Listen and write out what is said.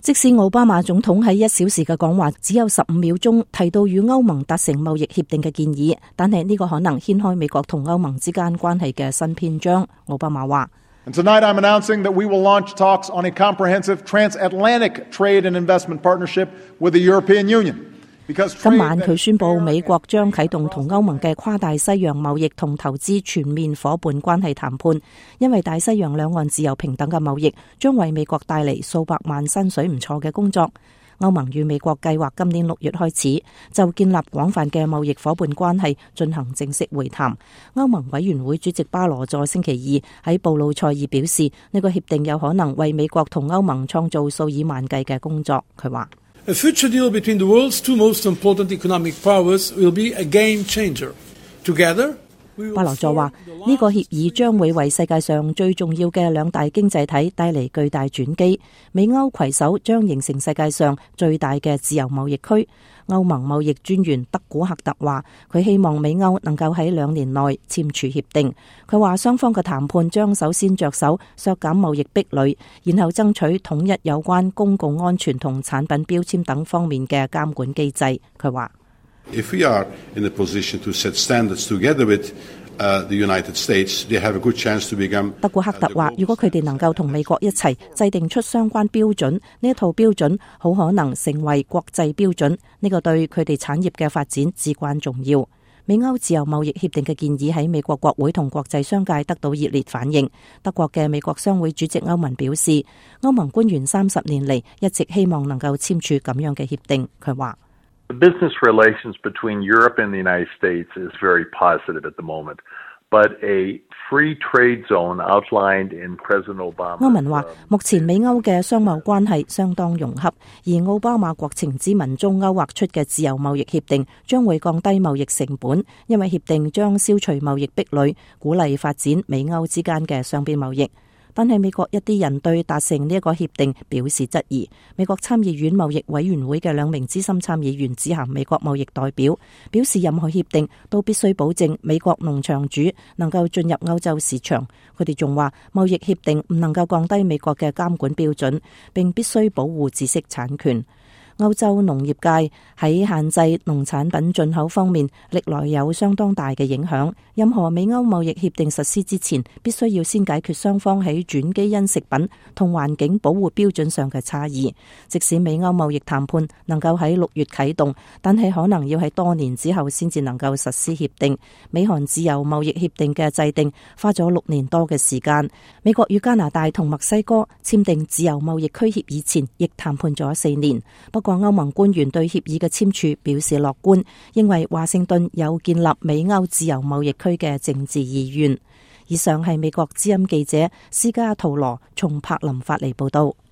即使奧巴馬總統喺1小時嘅講話只有15秒鐘提到與歐盟達成貿易協定嘅建議，但係呢個可能掀開美國同歐盟之間關係嘅新篇章。奧巴馬話 ：And tonight I'm announcing that we will launch talks on a comprehensive transatlantic trade and investment partnership with the European Union. 今晚佢宣布美國將啟動同歐盟嘅跨大西洋貿易同投資全面夥伴關係談判，因為大西洋兩岸自由平等嘅貿易將為美國帶嚟數百萬薪水唔錯嘅工作。歐盟與美國計劃今年6月開始就建立廣泛嘅貿易夥伴關係進行正式會談。歐盟委員會主席巴羅佐星期二喺布魯塞爾表示，呢個協定有可能為美國同歐盟創造數以萬計嘅工作。佢話 ：A future deal between the world's two most important economic powers will be a game changer. Together, 巴羅佐話：呢個協議將會為世界上最重要嘅兩大經濟體帶嚟巨大轉機。美歐攜手將形成世界上最大嘅自由貿易區。歐盟貿易專員德古克特話：佢希望美歐能夠喺2年內簽署協定。佢話雙方嘅談判將首先着手削減貿易壁壘，然後爭取統一有關公共安全同產品標籤等方面嘅監管機制。佢話 ：If we are in a position to set standards together with the United States, they have a good chance to become. 德古克特話：如果佢哋能夠同美國一齊制定出相關標準，呢一套標準好可能成為國際標準，呢個對佢哋產業嘅發展至關重要。美歐自由貿易協定嘅建議喺美國國會同國際商界得到熱烈反應。德國嘅美國商會主席歐文表示，歐盟官員30年嚟一直希望能夠簽署咁樣嘅協定。佢話 ：The business relations between Europe and the United States is very positive at the moment, but a free trade zone outlined in President Obama. 歐文話：目前美歐嘅商貿關係相當融洽，而奧巴馬國情咨文中勾畫出嘅自由貿易協定將會降低貿易成本，因為協定將消除貿易壁壘，鼓勵發展美歐之間嘅雙邊貿易。但係美國一啲人對達成呢一個協定表示質疑。美國參議院貿易委員會嘅2名資深參議員致函美國貿易代表，表示任何協定都必須保證美國農場主能夠進入歐洲市場。佢哋仲話貿易協定唔能夠降低美國嘅監管標準，並必須保護知識產權。歐洲農業界喺限制農產品進口方面歷來有相當大嘅影響。任何美歐貿易協定實施之前，必須要先解決雙方喺轉基因食品同環境保護標準上嘅差異。即使美歐貿易談判能夠喺6月啟動，但係可能要喺多年之後先至能夠實施協定。美韓自由貿易協定嘅制定花咗6年多嘅時間。美國與加拿大同墨西哥簽訂自由貿易區協議前，亦談判咗4年。不過歐盟官員對協議嘅簽署表示樂觀，認為華盛頓有建立美歐自由貿易區嘅政治意願。以上係美國之音記者斯加圖羅從柏林發嚟報道。